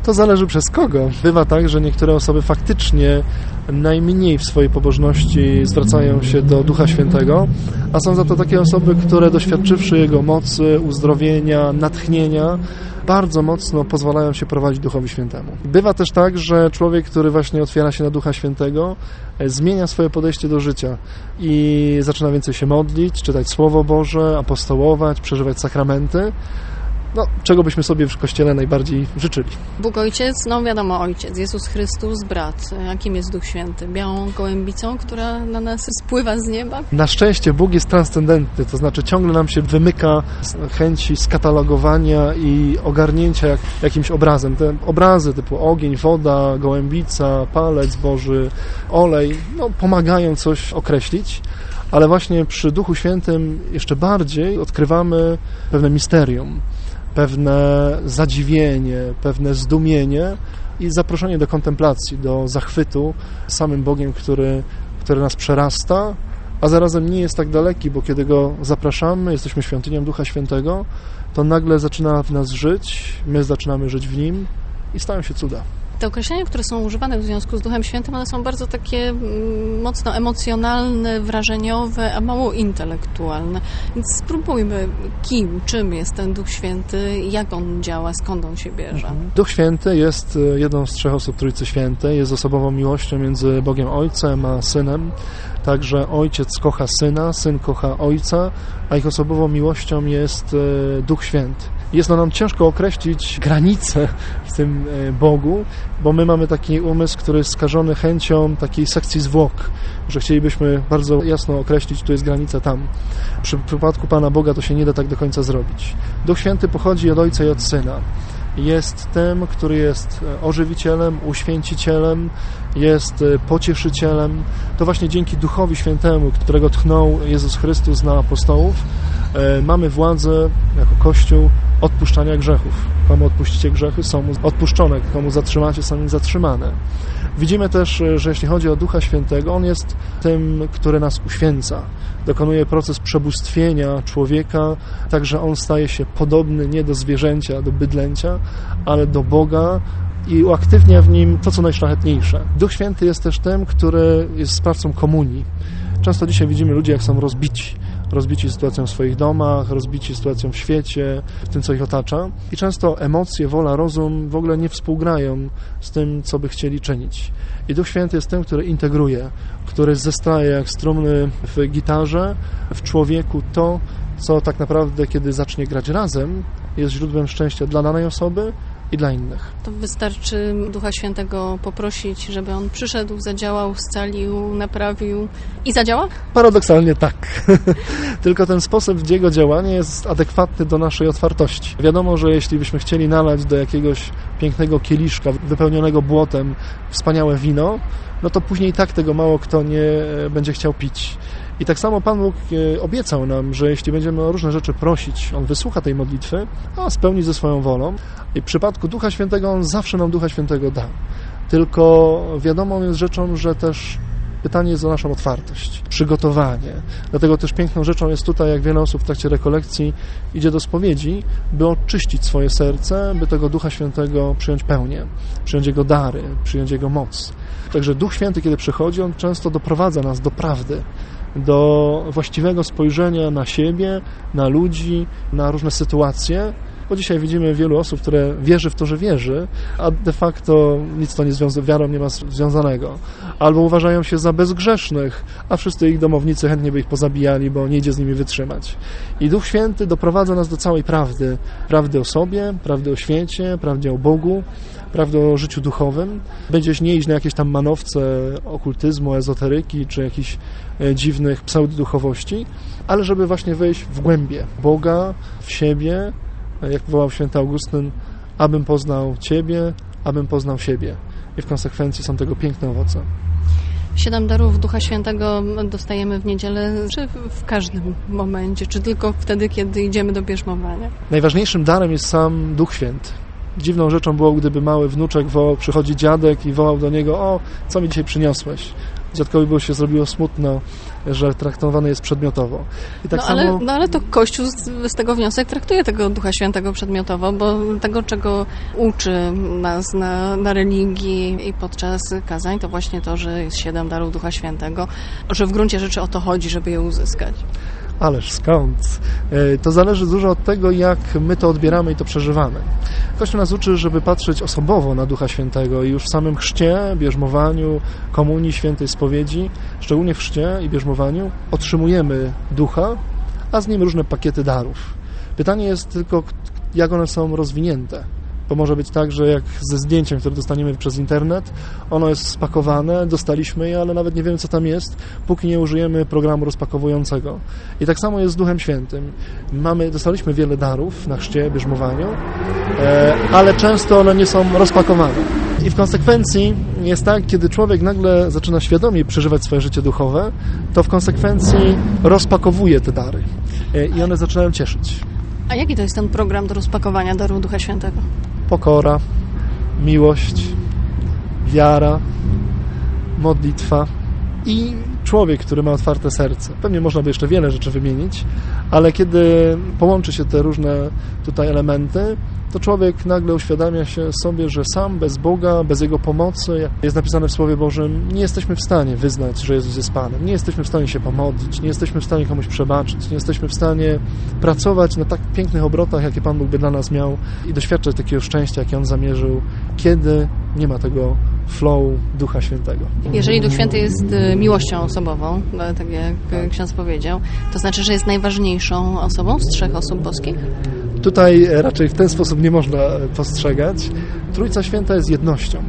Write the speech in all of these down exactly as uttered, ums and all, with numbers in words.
To zależy przez kogo. Bywa tak, że niektóre osoby faktycznie najmniej w swojej pobożności zwracają się do Ducha Świętego, a są za to takie osoby, które doświadczywszy Jego mocy, uzdrowienia, natchnienia, bardzo mocno pozwalają się prowadzić Duchowi Świętemu. Bywa też tak, że człowiek, który właśnie otwiera się na Ducha Świętego, zmienia swoje podejście do życia i zaczyna więcej się modlić, czytać Słowo Boże, apostołować, przeżywać sakramenty. No, czego byśmy sobie w Kościele najbardziej życzyli. Bóg Ojciec, no wiadomo Ojciec, Jezus Chrystus, brat. A kim jest Duch Święty? Białą gołębicą, która na nas spływa z nieba? Na szczęście Bóg jest transcendentny, to znaczy ciągle nam się wymyka z chęci skatalogowania i ogarnięcia jak, jakimś obrazem. Te obrazy typu ogień, woda, gołębica, palec Boży, olej, no, pomagają coś określić. Ale właśnie przy Duchu Świętym jeszcze bardziej odkrywamy pewne misterium, pewne zadziwienie, pewne zdumienie i zaproszenie do kontemplacji, do zachwytu samym Bogiem, który, który nas przerasta, a zarazem nie jest tak daleki, bo kiedy Go zapraszamy, jesteśmy świątynią Ducha Świętego, to nagle zaczyna w nas żyć, my zaczynamy żyć w Nim i stają się cuda. Te określenia, które są używane w związku z Duchem Świętym, one są bardzo takie mocno emocjonalne, wrażeniowe, a mało intelektualne. Więc spróbujmy, kim, czym jest ten Duch Święty, jak on działa, skąd on się bierze. Duch Święty jest jedną z trzech osób Trójcy Świętej, jest osobową miłością między Bogiem Ojcem a Synem. Także Ojciec kocha Syna, Syn kocha Ojca, a ich osobową miłością jest Duch Święty. Jest no nam ciężko określić granice w tym Bogu, bo my mamy taki umysł, który jest skażony chęcią takiej sekcji zwłok, że chcielibyśmy bardzo jasno określić, tu jest granica tam. Przy przypadku Pana Boga to się nie da tak do końca zrobić. Duch Święty pochodzi od Ojca i od Syna. Jest tym, który jest ożywicielem, uświęcicielem, jest pocieszycielem. To właśnie dzięki Duchowi Świętemu, którego tchnął Jezus Chrystus na apostołów, mamy władzę jako Kościół odpuszczania grzechów. Komu odpuścicie grzechy, są mu odpuszczone. Komu zatrzymacie, są im zatrzymane. Widzimy też, że jeśli chodzi o Ducha Świętego, On jest tym, który nas uświęca. Dokonuje proces przebóstwienia człowieka, tak że on staje się podobny nie do zwierzęcia, do bydlęcia, ale do Boga i uaktywnia w nim to, co najszlachetniejsze. Duch Święty jest też tym, który jest sprawcą komunii. Często dzisiaj widzimy ludzi, jak są rozbici. Rozbici sytuacją w swoich domach, rozbici sytuacją w świecie, w tym, co ich otacza. I często emocje, wola, rozum w ogóle nie współgrają z tym, co by chcieli czynić. I Duch Święty jest tym, który integruje, który zestaje jak strumny w gitarze, w człowieku to, co tak naprawdę, kiedy zacznie grać razem, jest źródłem szczęścia dla danej osoby i dla innych. To wystarczy Ducha Świętego poprosić, żeby On przyszedł, zadziałał, scalił, naprawił i zadziała? Paradoksalnie tak. Tylko ten sposób jego działania jest adekwatny do naszej otwartości. Wiadomo, że jeśli byśmy chcieli nalać do jakiegoś pięknego kieliszka wypełnionego błotem wspaniałe wino, no to później i tak tego mało kto nie będzie chciał pić. I tak samo Pan Bóg obiecał nam, że jeśli będziemy o różne rzeczy prosić, On wysłucha tej modlitwy, a spełni ze swoją wolą. I w przypadku Ducha Świętego On zawsze nam Ducha Świętego da. Tylko wiadomą jest rzeczą, że też pytanie jest o naszą otwartość, przygotowanie. Dlatego też piękną rzeczą jest tutaj, jak wiele osób w trakcie rekolekcji idzie do spowiedzi, by oczyścić swoje serce, by tego Ducha Świętego przyjąć pełnię, przyjąć Jego dary, przyjąć Jego moc. Także Duch Święty, kiedy przychodzi, On często doprowadza nas do prawdy, do właściwego spojrzenia na siebie, na ludzi, na różne sytuacje, bo dzisiaj widzimy wielu osób, które wierzy w to, że wierzy, a de facto nic to nie związa- wiarą nie ma związanego. Albo uważają się za bezgrzesznych, a wszyscy ich domownicy chętnie by ich pozabijali, bo nie idzie z nimi wytrzymać. I Duch Święty doprowadza nas do całej prawdy. Prawdy o sobie, prawdy o świecie, prawdy o Bogu, prawdy o życiu duchowym. Będziesz nie iść na jakieś tam manowce okultyzmu, ezoteryki, czy jakichś dziwnych pseudoduchowości, ale żeby właśnie wejść w głębie Boga, w siebie, jak wołał święty Augustyn, abym poznał Ciebie, abym poznał siebie. I w konsekwencji są tego piękne owoce. Siedem darów Ducha Świętego dostajemy w niedzielę, czy w każdym momencie, czy tylko wtedy, kiedy idziemy do bierzmowania? Najważniejszym darem jest sam Duch Święty. Dziwną rzeczą było, gdyby mały wnuczek wołał, przychodzi dziadek i wołał do niego: o, co mi dzisiaj przyniosłeś? Dziadkowi było się zrobiło smutno, że traktowany jest przedmiotowo. I tak no, ale, samo... no ale to Kościół z, z tego wniosek traktuje tego Ducha Świętego przedmiotowo, bo tego, czego uczy nas na, na religii i podczas kazań, to właśnie to, że jest siedem darów Ducha Świętego, że w gruncie rzeczy o to chodzi, żeby je uzyskać. Ależ skąd? To zależy dużo od tego, jak my to odbieramy i to przeżywamy. Kościół nas uczy, żeby patrzeć osobowo na Ducha Świętego i już w samym chrzcie, bierzmowaniu, komunii, świętej spowiedzi, szczególnie w chrzcie i bierzmowaniu, otrzymujemy Ducha, a z nim różne pakiety darów. Pytanie jest tylko, jak one są rozwinięte. Bo może być tak, że jak ze zdjęciem, które dostaniemy przez internet, ono jest spakowane, dostaliśmy je, ale nawet nie wiemy, co tam jest, póki nie użyjemy programu rozpakowującego. I tak samo jest z Duchem Świętym. Mamy, dostaliśmy wiele darów na chrzcie, bierzmowaniu, ale często one nie są rozpakowane. I w konsekwencji jest tak, kiedy człowiek nagle zaczyna świadomie przeżywać swoje życie duchowe, to w konsekwencji rozpakowuje te dary i one zaczynają cieszyć. A jaki to jest ten program do rozpakowania daru Ducha Świętego? Pokora, miłość, wiara, modlitwa i człowiek, który ma otwarte serce. Pewnie można by jeszcze wiele rzeczy wymienić, ale kiedy połączy się te różne tutaj elementy, to człowiek nagle uświadamia się sobie, że sam bez Boga, bez Jego pomocy, jak jest napisane w Słowie Bożym, nie jesteśmy w stanie wyznać, że Jezus jest Panem. Nie jesteśmy w stanie się pomodlić, nie jesteśmy w stanie komuś przebaczyć, nie jesteśmy w stanie pracować na tak pięknych obrotach, jakie Pan Bóg by dla nas miał i doświadczać takiego szczęścia, jakie On zamierzył, kiedy nie ma tego flow Ducha Świętego. Jeżeli Duch Święty jest miłością osobową, tak jak ksiądz powiedział, to znaczy, że jest najważniejszą osobą z trzech osób boskich? Tutaj raczej w ten sposób nie można postrzegać. Trójca Święta jest jednością.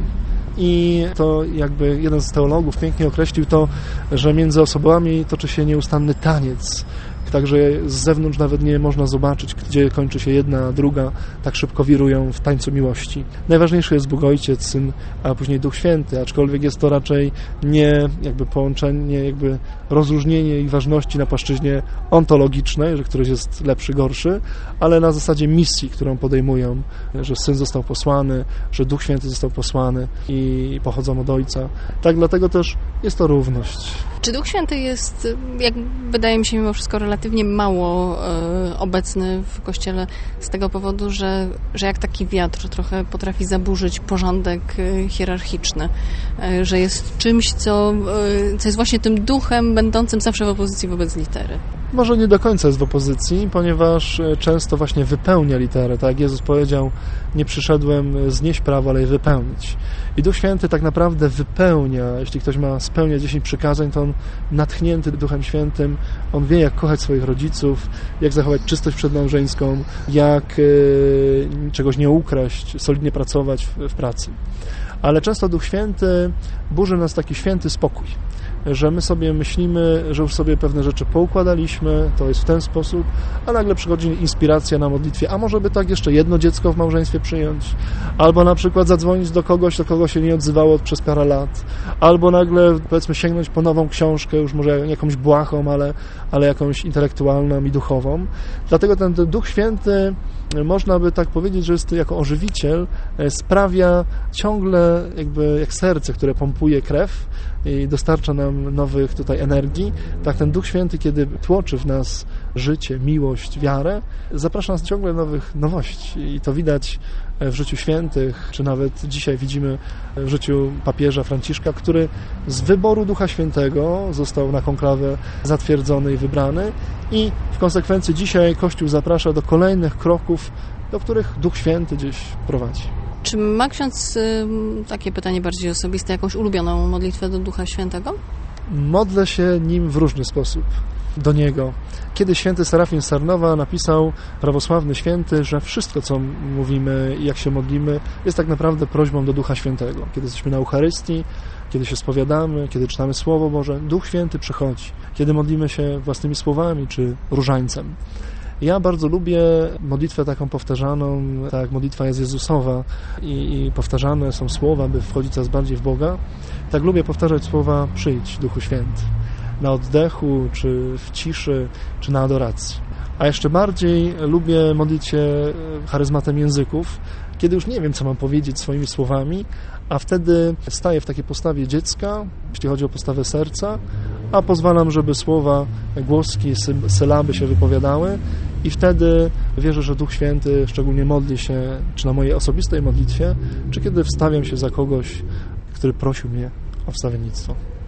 I to jakby jeden z teologów pięknie określił to, że między osobami toczy się nieustanny taniec. Także z zewnątrz nawet nie można zobaczyć, gdzie kończy się jedna, a druga, tak szybko wirują w tańcu miłości. Najważniejszy jest Bóg Ojciec, Syn, a później Duch Święty, aczkolwiek jest to raczej nie jakby połączenie, jakby rozróżnienie ich ważności na płaszczyźnie ontologicznej, że któryś jest lepszy, gorszy, ale na zasadzie misji, którą podejmują, że Syn został posłany, że Duch Święty został posłany i pochodzą od Ojca. Tak, dlatego też jest to równość. Czy Duch Święty jest, jak wydaje mi się mimo wszystko, relatywnie mało e, obecny w Kościele z tego powodu, że, że jak taki wiatr trochę potrafi zaburzyć porządek e, hierarchiczny, e, że jest czymś, co, e, co jest właśnie tym duchem będącym zawsze w opozycji wobec litery? Może nie do końca jest w opozycji, ponieważ często właśnie wypełnia literę. Tak jak Jezus powiedział, nie przyszedłem znieść prawo, ale je wypełnić. I Duch Święty tak naprawdę wypełnia, jeśli ktoś ma spełniać dziesięć przykazań, to on natchnięty Duchem Świętym, on wie, jak kochać swoich rodziców, jak zachować czystość przedmałżeńską, jak yy, czegoś nie ukraść, solidnie pracować w, w pracy. Ale często Duch Święty burzy nas taki święty spokój, że my sobie myślimy, że już sobie pewne rzeczy poukładaliśmy, to jest w ten sposób, a nagle przychodzi inspiracja na modlitwie, a może by tak jeszcze jedno dziecko w małżeństwie przyjąć, albo na przykład zadzwonić do kogoś, do kogo się nie odzywało przez parę lat, albo nagle, powiedzmy, sięgnąć po nową książkę, już może jakąś błahą, ale, ale jakąś intelektualną i duchową. Dlatego ten Duch Święty, można by tak powiedzieć, że jest jako ożywiciel, sprawia ciągle jakby jak serce, które pompuje krew i dostarcza nam nowych tutaj energii, tak ten Duch Święty, kiedy tłoczy w nas życie, miłość, wiarę, zaprasza nas ciągle nowych nowości i to widać w życiu świętych, czy nawet dzisiaj widzimy w życiu papieża Franciszka, który z wyboru Ducha Świętego został na konklawę zatwierdzony i wybrany i w konsekwencji dzisiaj Kościół zaprasza do kolejnych kroków, do których Duch Święty gdzieś prowadzi. Czy ma ksiądz, takie pytanie bardziej osobiste, jakąś ulubioną modlitwę do Ducha Świętego? Modlę się nim w różny sposób do Niego. Kiedy święty Serafin z Sarnowa napisał, prawosławny święty, że wszystko, co mówimy i jak się modlimy, jest tak naprawdę prośbą do Ducha Świętego. Kiedy jesteśmy na Eucharystii, kiedy się spowiadamy, kiedy czytamy Słowo Boże, Duch Święty przychodzi. Kiedy modlimy się własnymi słowami czy różańcem. Ja bardzo lubię modlitwę taką powtarzaną, tak jak modlitwa jest Jezusowa i, i powtarzane są słowa, by wchodzić coraz bardziej w Boga. Tak lubię powtarzać słowa przyjdź, Duchu Święty. Na oddechu, czy w ciszy, czy na adoracji. A jeszcze bardziej lubię modlić się charyzmatem języków, kiedy już nie wiem, co mam powiedzieć swoimi słowami, a wtedy staję w takiej postawie dziecka, jeśli chodzi o postawę serca, a pozwalam, żeby słowa, głoski, sylaby się wypowiadały i wtedy wierzę, że Duch Święty szczególnie modli się, czy na mojej osobistej modlitwie, czy kiedy wstawiam się za kogoś, który prosił mnie o wstawiennictwo.